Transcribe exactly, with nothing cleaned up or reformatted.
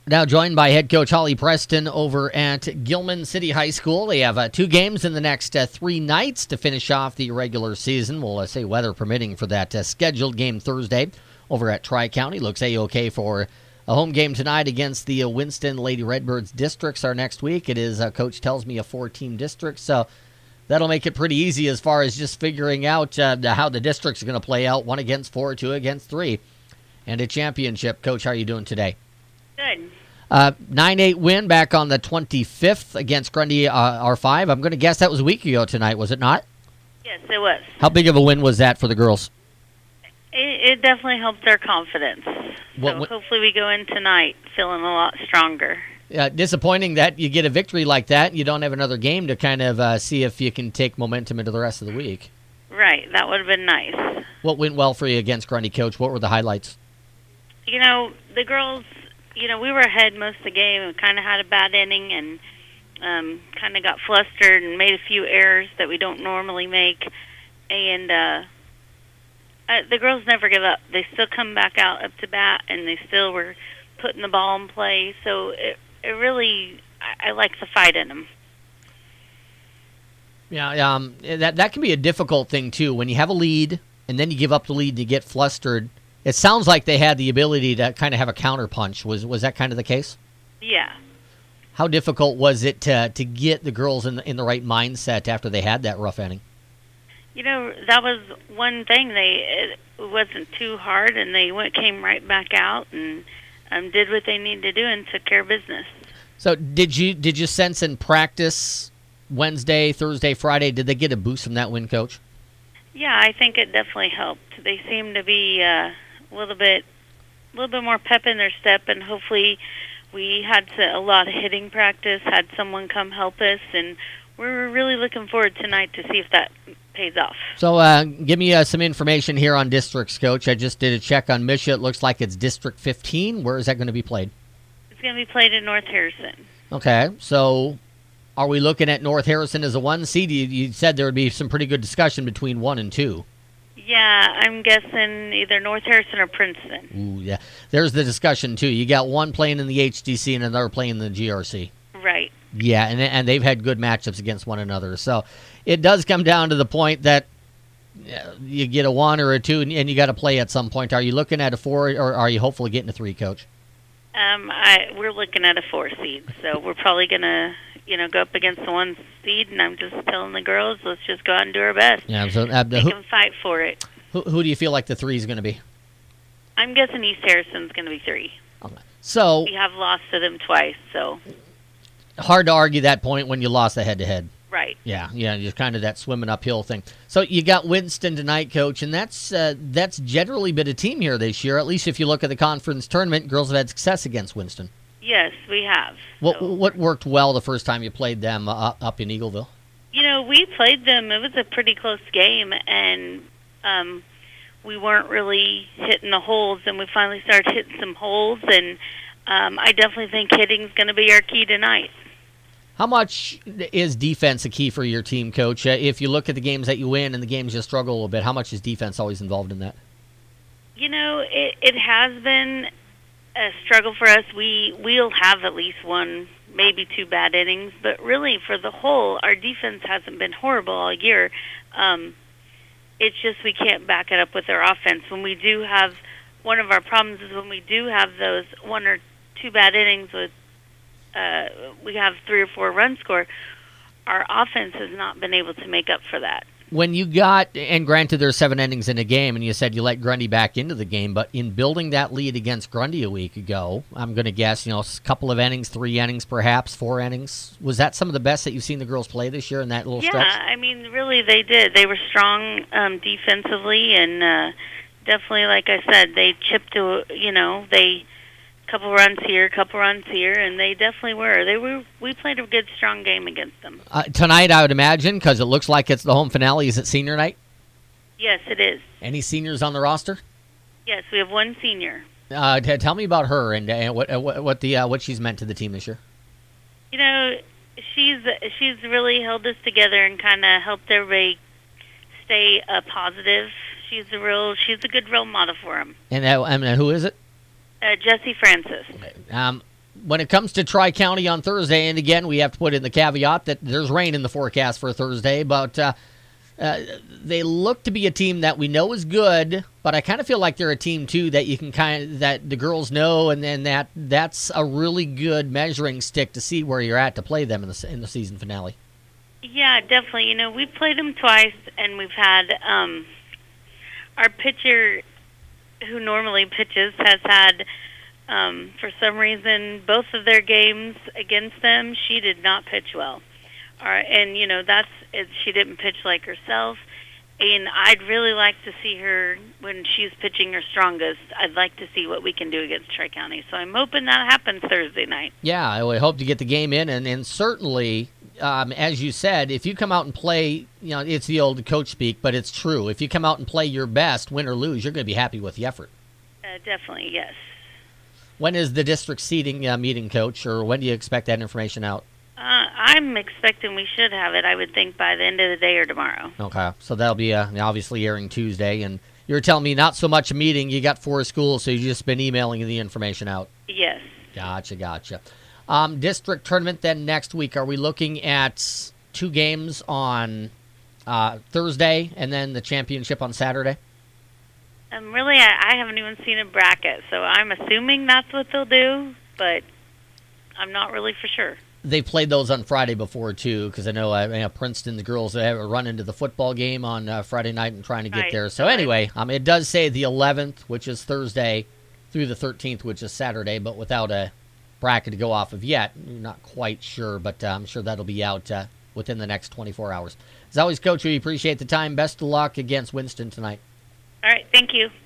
Now joined by head coach Holly Preston over at Gilman City High School. They have uh, two games in the next uh, three nights to finish off the regular season. We'll uh, say weather permitting for that uh, scheduled game Thursday over at Tri-County. Looks A-OK for a home game tonight against the uh, Winston Lady Redbirds districts. Our next week, it is, uh, coach tells me, a four-team district. So that'll make it pretty easy as far as just figuring out uh, how the districts are going to play out. One against four, two against three. And a championship. Coach, how are you doing today? Good. Uh, nine eight win back on the twenty-fifth against Grundy uh, R five. I'm going to guess that was a week ago tonight, was it not? Yes, it was. How big of a win was that for the girls? It, it definitely helped their confidence. What, so what, hopefully we go in tonight feeling a lot stronger. uh, disappointing that you get a victory like that. You don't have another game to kind of uh, see if you can take momentum into the rest of the week. Right. That would have been nice. What went well for you against Grundy, Coach? What were the highlights? You know, the girls... You know, we were ahead most of the game and kind of had a bad inning and um, kind of got flustered and made a few errors that we don't normally make. And uh, uh, the girls never give up. They still come back out up to bat, and they still were putting the ball in play. So it, it really, I, I like the fight in them. Yeah, um, that, that can be a difficult thing, too. When you have a lead and then you give up the lead and you get flustered, it sounds like they had the ability to kind of have a counterpunch. Was was that kind of the case? Yeah. How difficult was it to to get the girls in the, in the right mindset after they had that rough inning? You know, that was one thing. They it wasn't too hard, and they went came right back out and um, did what they needed to do and took care of business. So did you did you sense in practice Wednesday, Thursday, Friday? Did they get a boost from that win, Coach? Yeah, I think it definitely helped. They seem to be uh, a little bit, a little bit more pep in their step, and hopefully, we had to, a lot of hitting practice. Had someone come help us, and we're really looking forward tonight to see if that pays off. So, uh, give me uh, some information here on districts, Coach. I just did a check on Misha. It looks like it's District fifteen. Where is that going to be played? It's going to be played in North Harrison. Okay, so are we looking at North Harrison as a one seed? You, you said there would be some pretty good discussion between one and two. Yeah, I'm guessing either North Harrison or Princeton. Ooh, yeah. There's the discussion, too. You got one playing in the H D C and another playing in the G R C. Right. Yeah, and and they've had good matchups against one another. So it does come down to the point that you get a one or a two, and, and you got to play at some point. Are you looking at a four, or are you hopefully getting a three, Coach? Um, I we're looking at a four seed, so we're probably gonna, you know, go up against the one seed, and I'm just telling the girls, let's just go out and do our best. Yeah, so uh, They who, can fight for it. who, who do you feel like the three is going to be? I'm guessing East Harrison's going to be three. Okay. So We have lost to them twice, so hard to argue that point when you lost the head-to-head. right. Yeah, yeah, just kind of that swimming uphill thing. So you got Winston tonight, Coach, and that's uh, that's generally been a team here this year. At least if you look at the conference tournament, girls have had success against Winston. Yes, we have. What So, what worked well the first time you played them uh, up in Eagleville? you know, we played them. It was a pretty close game, and um, we weren't really hitting the holes, and we finally started hitting some holes, and um, I definitely think hitting's going to be our key tonight. How much is defense a key for your team, Coach? Uh, if you look at the games that you win and the games you struggle a little bit, how much is defense always involved in that? You know, it, it has been a struggle for us. We, we'll have at least one, maybe two bad innings, but really for the whole, our defense hasn't been horrible all year. Um, it's just we can't back it up with our offense. When we do have, one of our problems is when we do have those one or two bad innings with uh, we have three or four runs scored, our offense has not been able to make up for that. When you got, and granted there's seven innings in a game, and you said you let Grundy back into the game, but in building that lead against Grundy a week ago, I'm going to guess, you know, a couple of innings, three innings perhaps, four innings. Was that some of the best that you've seen the girls play this year in that little yeah, stretch? Yeah, I mean, really they did. They were strong um, defensively, and uh, definitely, like I said, they chipped to, you know, they... couple runs here, couple runs here, and they definitely were. They were. We played a good, strong game against them. Uh, tonight, I would imagine, because it looks like it's the home finale. Is it senior night? Yes, it is. Any seniors on the roster? Yes, we have one senior. Uh, t- tell me about her and uh, what, uh, what what the uh, what she's meant to the team this year. You know, she's she's really held us together and kind of helped everybody stay uh, positive. She's a real. She's a good role model for them. And uh, and uh, who is it? Uh, Jessie Francis. Okay. Um, when it comes to Tri-County on Thursday, and again, we have to put in the caveat that there's rain in the forecast for Thursday, but uh, uh, they look to be a team that we know is good, but I kind of feel like they're a team, too, that you can kind of, that the girls know, and then that that's a really good measuring stick to see where you're at to play them in the, in the season finale. Yeah, definitely. You know, we've played them twice, and we've had um, our pitcher who normally pitches has had, um, for some reason, both of their games against them, she did not pitch well. All right, and, you know, that's it, she didn't pitch like herself. And I'd really like to see her when she's pitching her strongest. I'd like to see what we can do against Tri-County. So I'm hoping that happens Thursday night. Yeah, I would hope to get the game in, and, and certainly, um, as you said, if you come out and play, you know, it's the old coach speak, but it's true. If you come out and play your best, win or lose, you're going to be happy with the effort. Uh, definitely, yes. When is the district seating uh, meeting, Coach, or when do you expect that information out? Uh, I'm expecting we should have it, I would think, by the end of the day or tomorrow. Okay, so that'll be uh, obviously airing Tuesday, and you're telling me not so much a meeting, you got four schools, so you've just been emailing the information out. Yes. Gotcha, gotcha. Um, district tournament then next week, are we looking at two games on uh, Thursday and then the championship on Saturday? Um, really, I, I haven't even seen a bracket, so I'm assuming that's what they'll do, but I'm not really for sure. They played those on Friday before, too, because I know, uh, you know Princeton, the girls, they have a run into the football game on uh, Friday night and trying to get right. there. So right. anyway, um, it does say the eleventh, which is Thursday, through the thirteenth, which is Saturday, but without a bracket to go off of yet. You're not quite sure, but uh, I'm sure that'll be out uh, within the next twenty-four hours. As always, Coach, we appreciate the time. Best of luck against Winston tonight. All right, thank you.